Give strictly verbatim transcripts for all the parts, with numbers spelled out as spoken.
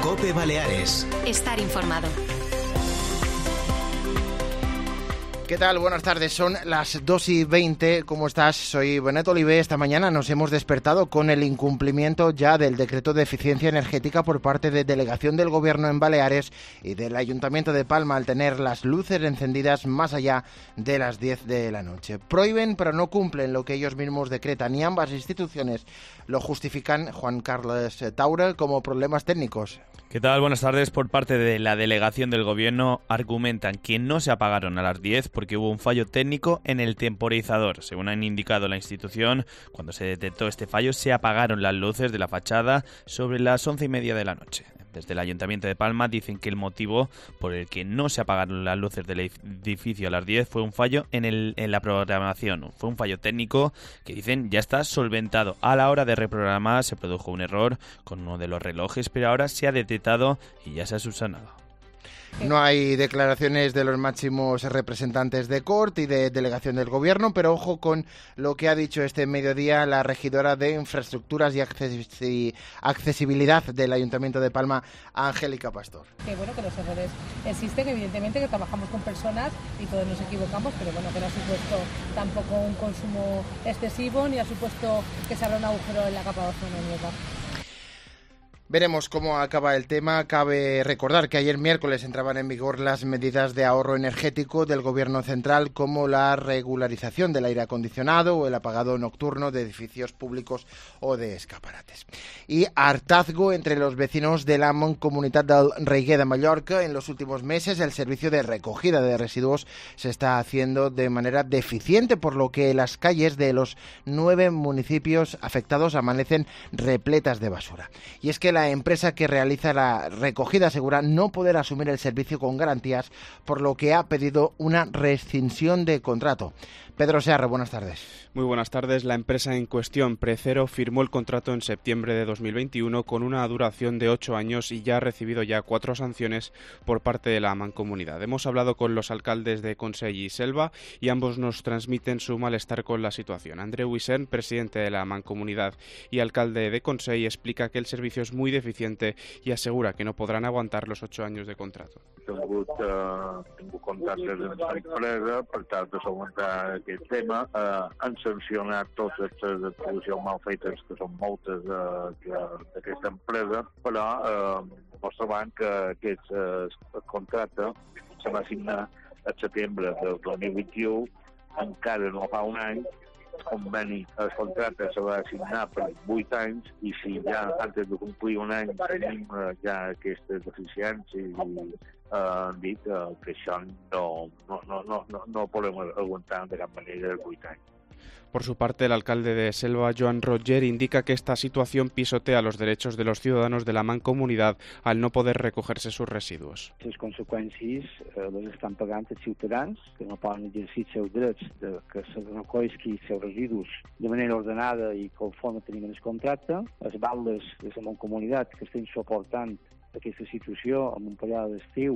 COPE Baleares. Estar informado. ¿Qué tal? Buenas tardes, son las dos y veinte. ¿Cómo estás? Soy Benet Olivé. Esta mañana nos hemos despertado con el incumplimiento ya del decreto de eficiencia energética por parte de delegación del Gobierno en Baleares y del Ayuntamiento de Palma al tener las luces encendidas más allá de las diez de la noche. Prohíben pero no cumplen lo que ellos mismos decretan y ambas instituciones lo justifican, Juan Carlos Taura, como problemas técnicos. ¿Qué tal? Buenas tardes. Por parte de la delegación del Gobierno argumentan que no se apagaron a las diez porque hubo un fallo técnico en el temporizador. Según han indicado la institución, cuando se detectó este fallo se apagaron las luces de la fachada sobre las once y media de la noche. Desde el Ayuntamiento de Palma dicen que el motivo por el que no se apagaron las luces del edificio a las diez fue un fallo en, el, en la programación. Fue un fallo técnico que dicen ya está solventado. A la hora de reprogramar se produjo un error con uno de los relojes, pero ahora se ha detectado y ya se ha subsanado. No hay declaraciones de los máximos representantes de Cort y de delegación del Gobierno, pero ojo con lo que ha dicho este mediodía la regidora de Infraestructuras y Accesibilidad del Ayuntamiento de Palma, Angélica Pastor. Que bueno, que los errores existen, evidentemente que trabajamos con personas y todos nos equivocamos, pero bueno, que no ha supuesto tampoco un consumo excesivo ni ha supuesto que se abra un agujero en la capa de ozono en Europa. Veremos cómo acaba el tema. Cabe recordar que ayer miércoles entraban en vigor las medidas de ahorro energético del Gobierno central, como la regularización del aire acondicionado o el apagado nocturno de edificios públicos o de escaparates. Y hartazgo entre los vecinos de la Mancomunitat del Reguer de Mallorca. En los últimos meses el servicio de recogida de residuos se está haciendo de manera deficiente, por lo que las calles de los nueve municipios afectados amanecen repletas de basura. Y es que la empresa que realiza la recogida asegura no poder asumir el servicio con garantías, por lo que ha pedido una rescisión de contrato. Pedro Searra, buenas tardes. Muy buenas tardes. La empresa en cuestión, Precero, firmó el contrato en septiembre de dos mil veintiuno con una duración de ocho años y ya ha recibido ya cuatro sanciones por parte de la Mancomunidad. Hemos hablado con los alcaldes de Consell y Selva y ambos nos transmiten su malestar con la situación. Andreu Vicent, presidente de la Mancomunidad y alcalde de Consell, explica que el servicio es muy deficiente y asegura que no podrán aguantar los ocho años de contrato. Tingut, uh, tingut contactes amb l'empresa per tal de solventar aquest tema. Uh, han sancionat totes les actuacions mal fetes, que són moltes d'aquesta empresa, però uh, mos trobem que aquest uh, contracte se va signar a setembre del dos mil vint-i-u, encara no fa un any. Conveni, el contracte se va assignar per vuit anys i si ja antes de complir un any tenim ja aquestes deficiències i eh, han dit eh, que això no, no, no, no, no, no podem aguantar de cap manera els vuit anys. Por su parte, el alcalde de Selva, Joan Roger, indica que esta situación pisotea los derechos de los ciudadanos de la Mancomunidad al no poder recogerse sus residuos. Les conseqüències eh, les estan pagant els ciutadans que no poden exercir els seus drets de que se recollisqui els seus residus de manera ordenada i conforme tenim en el contracte. Els baldes de la Mancomunitat que estem suportant aquesta situació amb un període d'estiu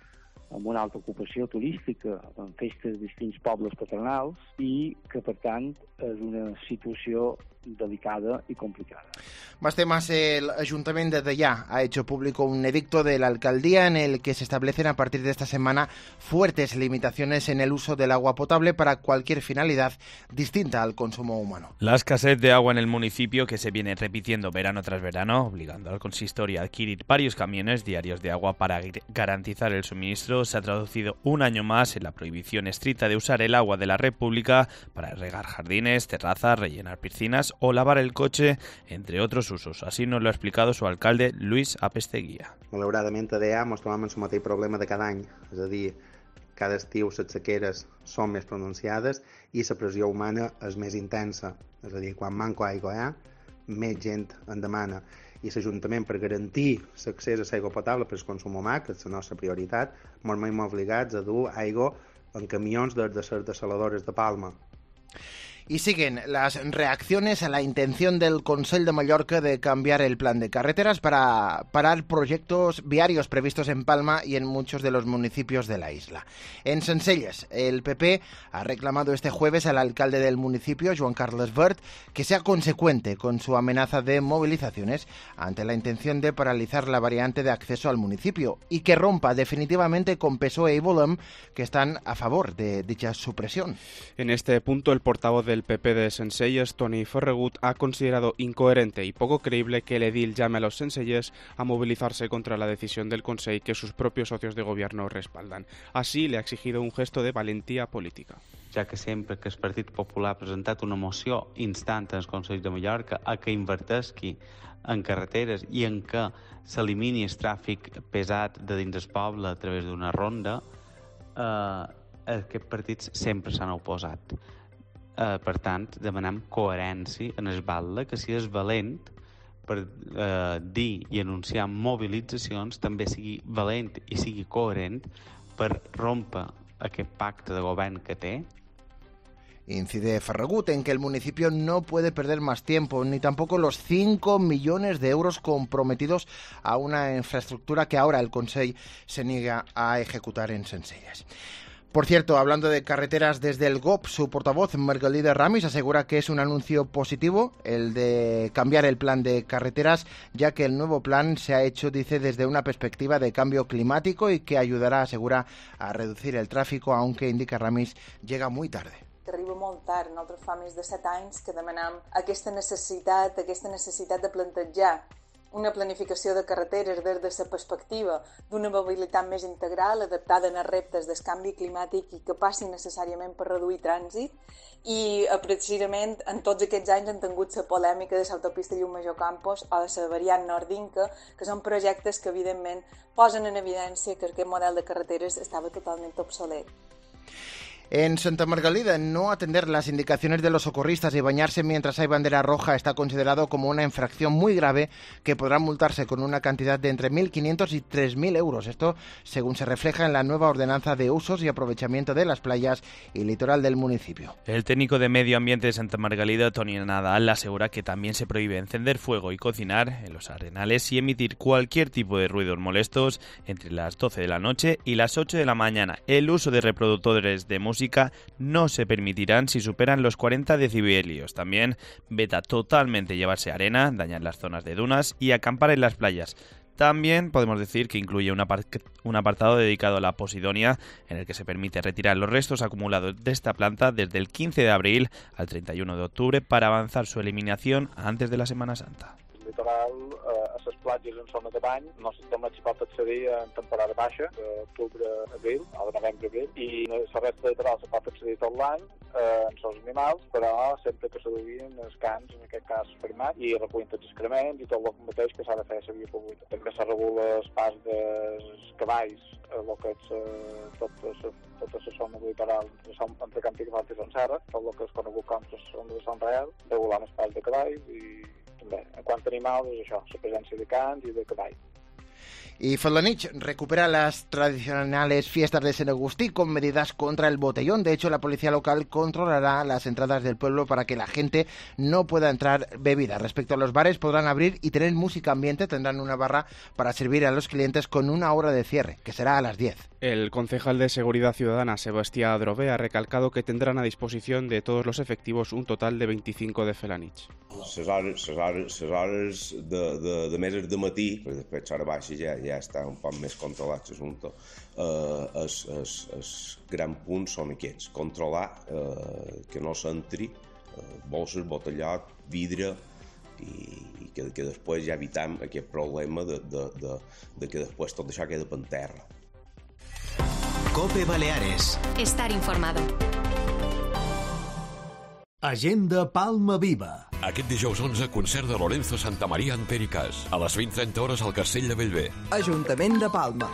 amb una alta ocupació turística, en festes de distints pobles patronals i que, per tant, és una situació delicada y complicada. Más temas. El Ayuntamiento de Deià ha hecho público un edicto de la alcaldía en el que se establecen a partir de esta semana fuertes limitaciones en el uso del agua potable para cualquier finalidad distinta al consumo humano. La escasez de agua en el municipio, que se viene repitiendo verano tras verano, obligando al consistorio a adquirir varios camiones diarios de agua para garantizar el suministro, se ha traducido un año más en la prohibición estricta de usar el agua de la red pública para regar jardines, terrazas, rellenar piscinas o lavar el coche, entre otros usos. Así nos lo ha explicado su alcalde, Luis Apesteguía. Malauradament a Deià ens trobem amb el mateix problema de cada any, és a dir, cada estiu les sequeres són més pronunciades i la pressió humana és més intensa, és a dir, quan manca aigua hi ha, més gent en demana. I l'Ajuntament, per garantir l'accés a l'aigua potable per al consum humà, que és la nostra prioritat, ens veiem obligats a dur aigua en camions des de les dessaladores de Palma. Y siguen las reacciones a la intención del Consell de Mallorca de cambiar el plan de carreteras para parar proyectos viarios previstos en Palma y en muchos de los municipios de la isla. En Sencelles, el P P ha reclamado este jueves al alcalde del municipio, Joan Carles Vert, que sea consecuente con su amenaza de movilizaciones ante la intención de paralizar la variante de acceso al municipio y que rompa definitivamente con P S O E y Volem, que están a favor de dicha supresión. En este punto, el portavoz del P P de Sencelles, Toni Ferragut, ha considerado incoherente y poco creíble que el edil llame a los sencelles a movilizarse contra la decisión del Consell que sus propios socios de gobierno respaldan. Así, le ha exigido un gesto de valentía política. Ja que sempre que el Partit Popular ha presentat una moció instant al Consell de Mallorca a que invertesqui en carreteres i en què s'elimini el tràfic pesat de dins el poble a través d'una ronda, eh, aquests partits sempre s'han oposat. Eh, per tant, demanem coherència en el batle, que si és valent per eh, dir i anunciar mobilitzacions, també sigui valent i sigui coherent per rompre aquest pacte de govern que té. Incide Ferragut en que el municipio no puede perder más tiempo, ni tampoco los cinco millones de euros comprometidos a una infraestructura que ahora el Consell se niega a ejecutar en Sencelles. Por cierto, hablando de carreteras, desde el G O P, su portavoz, Margalida Ramis, asegura que es un anuncio positivo el de cambiar el plan de carreteras, ya que el nuevo plan se ha hecho, dice, desde una perspectiva de cambio climático y que ayudará, asegura, a reducir el tráfico, aunque, indica Ramis, llega muy tarde. Que arriba molt tard. Nosaltres fa més de set anys que demanem aquesta necessitat, aquesta necessitat de plantejar una planificació de carreteres des de la perspectiva d'una mobilitat més integral, adaptada als reptes del canvi climàtic i que passi necessàriament per reduir trànsit. I precisament en tots aquests anys han tingut la polèmica de l'autopista Llucmajor Campos o de la variant Nord-Inca, que són projectes que evidentment posen en evidència que aquest model de carreteres estava totalment obsolet. En Santa Margalida, no atender las indicaciones de los socorristas y bañarse mientras hay bandera roja está considerado como una infracción muy grave que podrá multarse con una cantidad de entre mil quinientos y tres mil euros. Esto según se refleja en la nueva ordenanza de usos y aprovechamiento de las playas y litoral del municipio. El técnico de Medio Ambiente de Santa Margalida, Toni Nadal, asegura que también se prohíbe encender fuego y cocinar en los arenales y emitir cualquier tipo de ruidos molestos entre las doce de la noche y las ocho de la mañana. El uso de reproductores de música no se permitirán si superan los cuarenta decibelios. También veta totalmente llevarse arena, dañar las zonas de dunas y acampar en las playas. También podemos decir que incluye un, apart- un apartado dedicado a la posidonia, en el que se permite retirar los restos acumulados de esta planta desde el quince de abril al treinta y uno de octubre para avanzar su eliminación antes de la Semana Santa. Litoral, eh, a les platges en zona de bany, no només s'hi pot accedir en temporada baixa, d'octubre a abril, o de novembre a abril, i la resta de litoral se pot accedir tot l'any eh, en els animals, però sempre que s'aduguin els cans, en aquest cas fermat, i recullen tots els excrements i tot el mateix que s'ha de fer a la via pública. També se regula el pas dels cavalls, el que és eh, tota la tota la zona litoral entre Camp Picafort i Son Serra, tot el que és conegut com la zona de Sant Rael, regulant els pas de cavalls i també, en quant a animals, és això, la presència de cans i de cavalls. Y Felanich recupera las tradicionales fiestas de Sant Agustí con medidas contra el botellón. De hecho, la policía local controlará las entradas del pueblo para que la gente no pueda entrar bebida. Respecto a los bares, podrán abrir y tener música ambiente. Tendrán una barra para servir a los clientes con una hora de cierre, que será a las diez. El concejal de Seguridad Ciudadana, Sebastián Adrové, ha recalcado que tendrán a disposición de todos los efectivos un total de veinticinco de Felanich. Les hores, les hores, les hores de, de, de meses de matí, perquè després l'hora baixa ja, ja està un poc més controlat l'assumpte. Eh, es, es, es gran punt són aquests, controlar eh, que no s'entri eh, bolses, botellot, vidre, i, i que, que després ja evitam aquest problema de, de, de, de que després tot això queda per terra. COPE Baleares. Estar informado. Agenda Palma Viva. Aquest dijous onze, concert de Lorenzo Santamaría en Pericàs. A les vint trenta hores al Castell de Bellver. Ajuntament de Palma.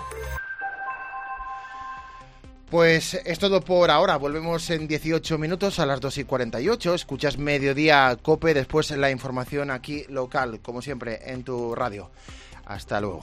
Pues es todo por ahora. Volvemos en dieciocho minutos a las dos y cuarenta y ocho. Escuchas Mediodía COPE, después la información aquí local, como siempre, en tu radio. Hasta luego.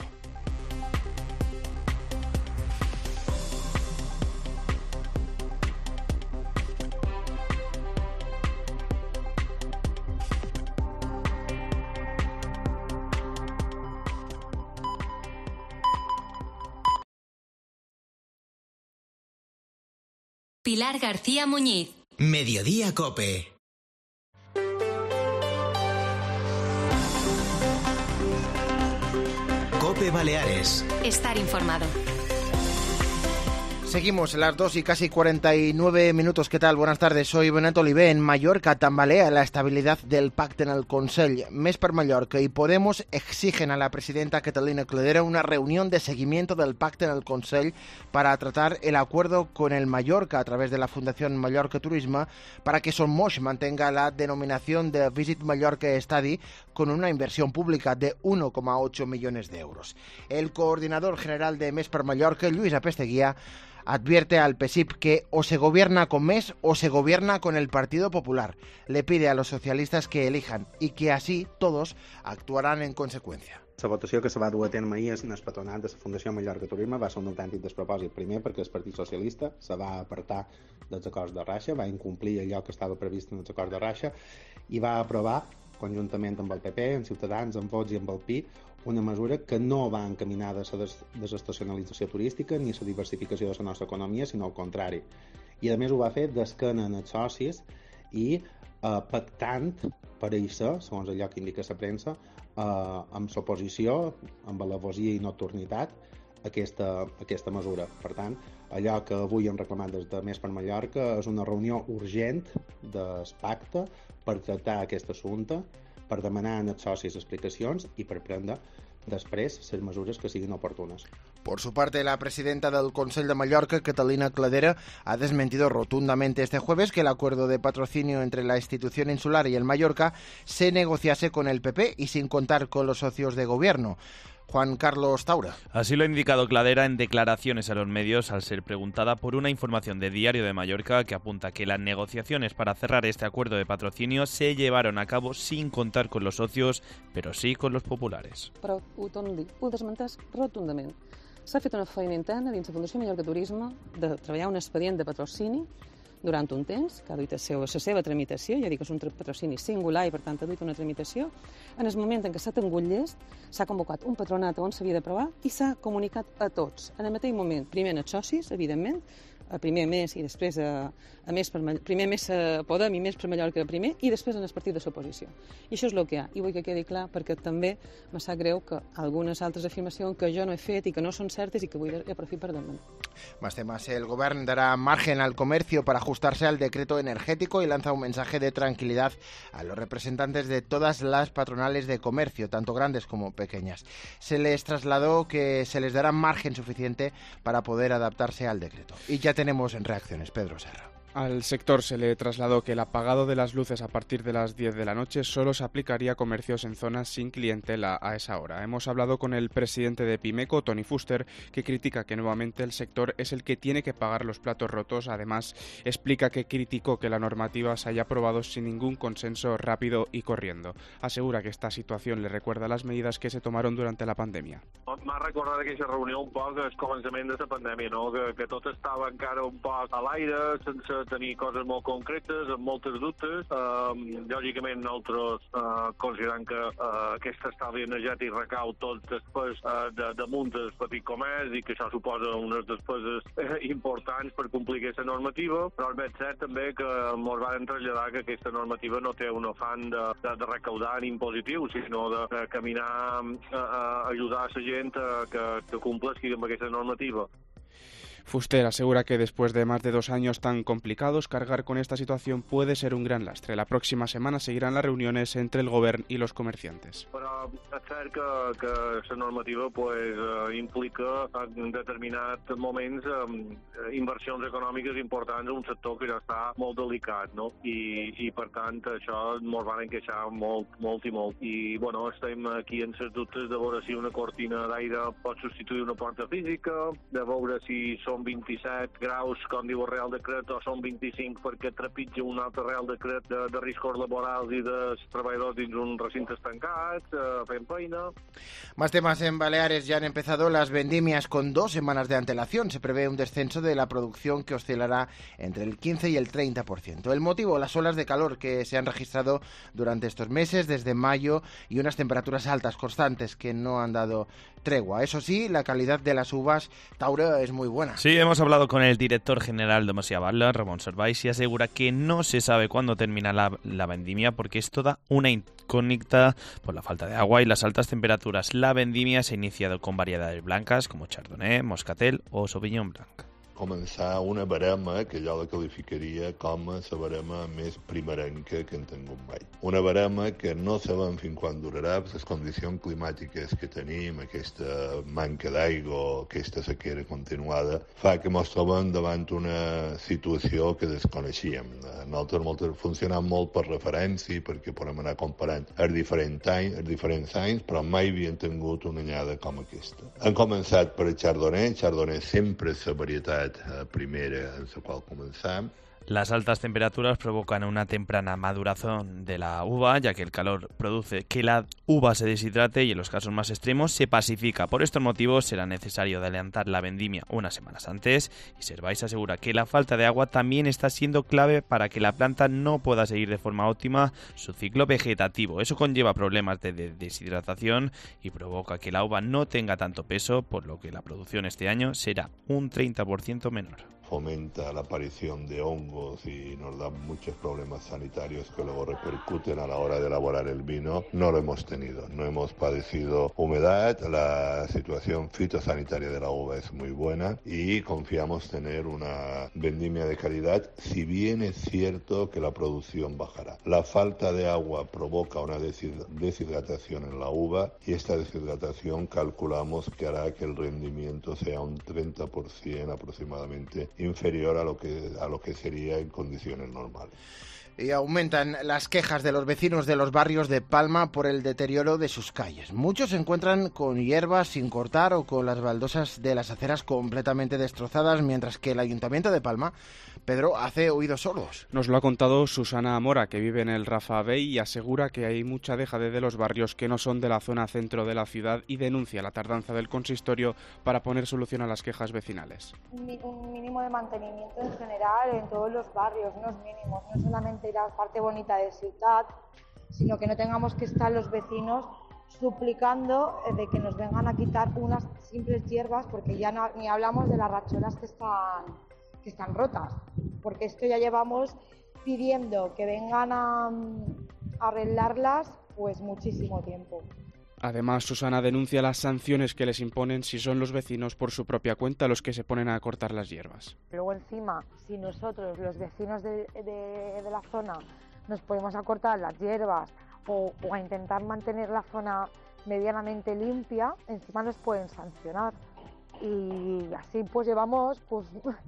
Pilar García Muñiz. Mediodía Cope. Cope Baleares. Estar informado. Seguimos las dos y casi cuarenta y nueve minutos. ¿Qué tal? Buenas tardes. Soy Benet Oliver. En Mallorca tambalea la estabilidad del pacte en el Consell. Més per Mallorca y Podemos exigen a la presidenta Catalina Cladera una reunión de seguimiento del pacte en el Consell para tratar el acuerdo con el Mallorca a través de la Fundación Mallorca Turisme para que Son Moix mantenga la denominación de Visit Mallorca Estadi con una inversión pública de uno coma ocho millones de euros. El coordinador general de Més per Mallorca, Lluís Apesteguía, advierte al P S I P que o se gobierna con Més o se gobierna con el Partido Popular. Le pide a los socialistas que elijan y que así todos actuarán en consecuencia. La votació que se va dur a terme ahir en el patronat de la Fundació Mallorca Turisme va ser un autèntic despropòsit. Primer, perquè el Partit Socialista se va apartar dels acords de Raixa, va incomplir allò que estava previst en els acords de Raixa i va aprovar, conjuntament amb el P P, amb Ciutadans, amb Vox i amb el P I, una mesura que no va encaminada a la des desestacionalització turística ni a la diversificació de la nostra economia, sinó al contrari. I a més ho va fer d'esquena en els socis i eh, pactant per això, segons allò que indica la premsa, eh, amb l'oposició, amb alevosia i nocturnitat, aquesta, aquesta mesura. Per tant, allò que avui hem reclamat des de Més per Mallorca és una reunió urgent del pacte per tractar aquest assumpte, per demanar als socis explicacions i per prendre després les mesures que siguin oportunes. Por su parte, la presidenta del Consell de Mallorca, Catalina Cladera, ha desmentido rotundamente este jueves que el acuerdo de patrocinio entre la institución insular y el Mallorca se negociase con el P P y sin contar con los socios de gobierno. Juan Carlos Taura. Así lo ha indicado Cladera en declaraciones a los medios al ser preguntada por una información de Diario de Mallorca que apunta que las negociaciones para cerrar este acuerdo de patrocinio se llevaron a cabo sin contar con los socios, pero sí con los populares. Però ho torno a dir, ho desmenteix rotundament. S'ha fet una feina interna dins la Fundació Mallorca Turisme de treballar un expedient de patrocini durant un temps, que ha duit a ser la seva tramitació, ja dic que és un patrocini singular i per tant ha duit una tramitació. En el moment en què s'ha tingut llest, s'ha convocat un patronat on s'havia d'aprovar i s'ha comunicat a tots. En el mateix moment, primer als socis, evidentment, a primer Més i després a, a Més per Mallorca, primer Més a Podem i Més per Mallorca primer i després en el partit de l'oposició. I això és el que hi ha, i vull que quedi clar perquè també me sap greu que algunes altres afirmacions que jo no he fet i que no són certes i que vull aprofitar per demanar. Más temas. El Gobierno dará margen al comercio para ajustarse al decreto energético y lanza un mensaje de tranquilidad a los representantes de todas las patronales de comercio, tanto grandes como pequeñas. Se les trasladó que se les dará margen suficiente para poder adaptarse al decreto. Y ya tenemos en reacciones. Pedro Serra. Al sector se le trasladó que el apagado de las luces a partir de las diez de la noche solo se aplicaría a comercios en zonas sin clientela a esa hora. Hemos hablado con el presidente de Pimeco, Tony Fuster, que critica que nuevamente el sector es el que tiene que pagar los platos rotos. Además, explica que criticó que la normativa se haya aprobado sin ningún consenso rápido y corriendo. Asegura que esta situación le recuerda las medidas que se tomaron durante la pandèmia. M'ha recordat aquella reunió un poc al començament de la pandèmia, no? que, que tot estava encara un poc a l'aire, sense tenir coses molt concretes, amb moltes dubtes. Uh, lògicament, nosaltres uh, considerem que uh, aquest estalvi energètic recau tot després uh, de, damunt del petit comerç i que això suposa unes despeses uh, importants per complir aquesta normativa, però és ben cert també que ens van traslladar que aquesta normativa no té un afany de, de, de recaudar en impositiu, sinó de, de caminar a, a ajudar a la gent a, que, que compleixi amb aquesta normativa. Fuster asegura que después de más de dos años tan complicados, cargar con esta situación puede ser un gran lastre. La próxima semana seguirán las reuniones entre el Govern i los comerciantes. Però és cert que, que la normativa pues, uh, implica en determinats moments um, inversions econòmiques importants en un sector que ja està molt delicat, no? I, i per tant això ens van queixar molt, molt i molt. I bueno, estem aquí en les dubtes de veure si una cortina d'aire pot substituir una porta física, de veure si som vint-i-set graus, com diu el Real Decret, o són vint-i-cinc perquè trepitja un altre Real Decret de, de riscos laborals i de treballadors dins un recinte estancat, eh, fent feina. Más temas. En Baleares ya han empezado las vendimias con dos semanas de antelación. Se prevé un descenso de la producción que oscilará entre el quince y el treinta por ciento. El motivo, las olas de calor que se han registrado durante estos meses, desde mayo, y unas temperaturas altas constantes que no han dado tregua. Eso sí, la calidad de las uvas Taura es muy buena. Sí, hemos hablado con el director general de Masia Batlle, Ramón Servais, y asegura que no se sabe cuándo termina la, la vendimia porque es toda una incógnita por la falta de agua y las altas temperaturas. La vendimia se ha iniciado con variedades blancas como Chardonnay, Moscatel o Sauvignon Blanc. Començar una barema que jo la qualificaria com a la barema més primerenca que en tingut mai. Una barema que no sabem fins quan durarà per les condicions climàtiques que tenim, aquesta manca d'aigua, aquesta sequera continuada, fa que ens trobem davant una situació que desconeixíem. Nosaltres moltes funcionem molt per referència, perquè podem anar comparant els diferents anys, els diferents anys, però mai havien tingut una anyada com aquesta. Hem començat per el Chardonnay. Chardonnay sempre és la varietat primera en la qual començam. Las altas temperaturas provocan una temprana maduración de la uva, ya que el calor produce que la uva se deshidrate y en los casos más extremos se pacifica. Por estos motivos será necesario adelantar la vendimia unas semanas antes y Servais asegura que la falta de agua también está siendo clave para que la planta no pueda seguir de forma óptima su ciclo vegetativo. Eso conlleva problemas de deshidratación y provoca que la uva no tenga tanto peso, por lo que la producción este año será un treinta por ciento menor. Fomenta la aparición de hongos y nos da muchos problemas sanitarios que luego repercuten a la hora de elaborar el vino. No lo hemos tenido, no hemos padecido humedad, la situación fitosanitaria de la uva es muy buena y confiamos tener una vendimia de calidad, si bien es cierto que la producción bajará. La falta de agua provoca una deshidratación en la uva y esta deshidratación calculamos que hará que el rendimiento sea un treinta por ciento aproximadamente inferior a lo que a lo que sería en condiciones normales. Y aumentan las quejas de los vecinos de los barrios de Palma por el deterioro de sus calles. Muchos se encuentran con hierbas sin cortar o con las baldosas de las aceras completamente destrozadas, mientras que el Ayuntamiento de Palma, Pedro, hace oídos sordos. Nos lo ha contado Susana Mora, que vive en el Rafa Bey y asegura que hay mucha dejadez de los barrios que no son de la zona centro de la ciudad y denuncia la tardanza del consistorio para poner solución a las quejas vecinales. Un mínimo de mantenimiento en general en todos los barrios, unos mínimos, no solamente la parte bonita de ciudad, sino que no tengamos que estar los vecinos suplicando de que nos vengan a quitar unas simples hierbas, porque ya no, ni hablamos de las racholas que están, que están rotas, porque esto ya llevamos pidiendo que vengan a, a arreglarlas pues muchísimo tiempo. Además, Susana denuncia las sanciones que les imponen si son los vecinos por su propia cuenta los que se ponen a cortar las hierbas. Luego encima, si nosotros, los vecinos de, de, de la zona, nos ponemos a cortar las hierbas o, o a intentar mantener la zona medianamente limpia, encima nos pueden sancionar. Y así pues llevamos pues,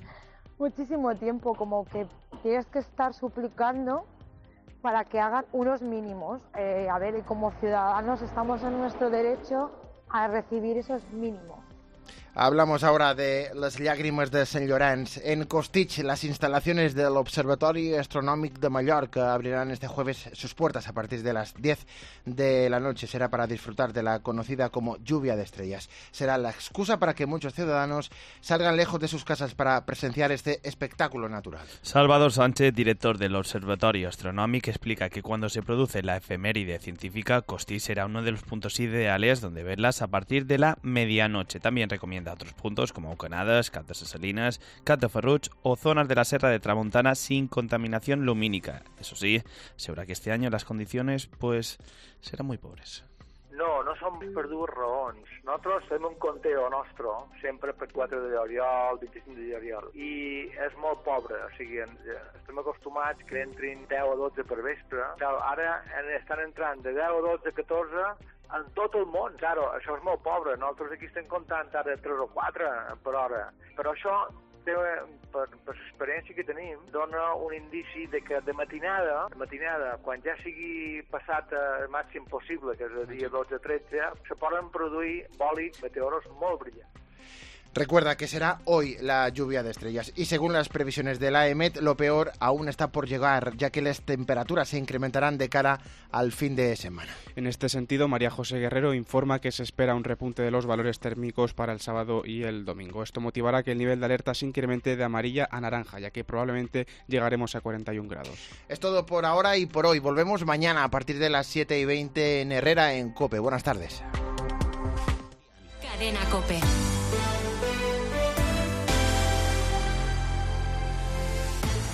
muchísimo tiempo, como que tienes que estar suplicando para que hagan unos mínimos. Eh, a ver, como ciudadanos estamos en nuestro derecho a recibir esos mínimos. Hablamos ahora de las lágrimas de Sant Llorenç. En Costitx, las instalaciones del Observatorio Astronómico de Mallorca abrirán este jueves sus puertas a partir de las diez de la noche. Será para disfrutar de la conocida como lluvia de estrellas. Será la excusa para que muchos ciudadanos salgan lejos de sus casas para presenciar este espectáculo natural. Salvador Sánchez, director del Observatorio Astronómico, explica que cuando se produce la efeméride científica, Costitx será uno de los puntos ideales donde verlas a partir de la medianoche. También recomienda otros puntos como Aucanades, Cap de ses Salines, Cap de Ferruig o zonas de la Serra de Tramuntana sin contaminación lumínica. Eso sí, asegura que este año las condiciones pues serán muy pobres. No, no som per dues raons. Nosaltres fem un conteo nostre, sempre per quatre de juliol, vint-i-cinc de juliol, i és molt pobre, o sigui, estem acostumats que entrin deu o dotze per vespre. Ara estan entrant de deu o dotze a catorze en tot el món. Claro, això és molt pobre. Nosaltres aquí estem comptant ara tres o quatre per hora. Però això, té, per, per l'experiència que tenim, dona un indici de que de matinada, de matinada, quan ja sigui passat el màxim possible, que és el dia dotze a tretze, se poden produir bòlids meteoros molt brillants. Recuerda que será hoy la lluvia de estrellas y según las previsiones de la E M E T lo peor aún está por llegar, ya que las temperaturas se incrementarán de cara al fin de semana. En este sentido, María José Guerrero informa que se espera un repunte de los valores térmicos para el sábado y el domingo. Esto motivará que el nivel de alerta se incremente de amarilla a naranja, ya que probablemente llegaremos a cuarenta y un grados. Es todo por ahora y por hoy. Volvemos mañana a partir de las siete y veinte en Herrera, en COPE. Buenas tardes. Cadena COPE.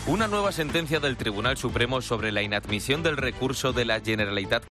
Una nueva sentencia del Tribunal Supremo sobre la inadmisión del recurso de la Generalitat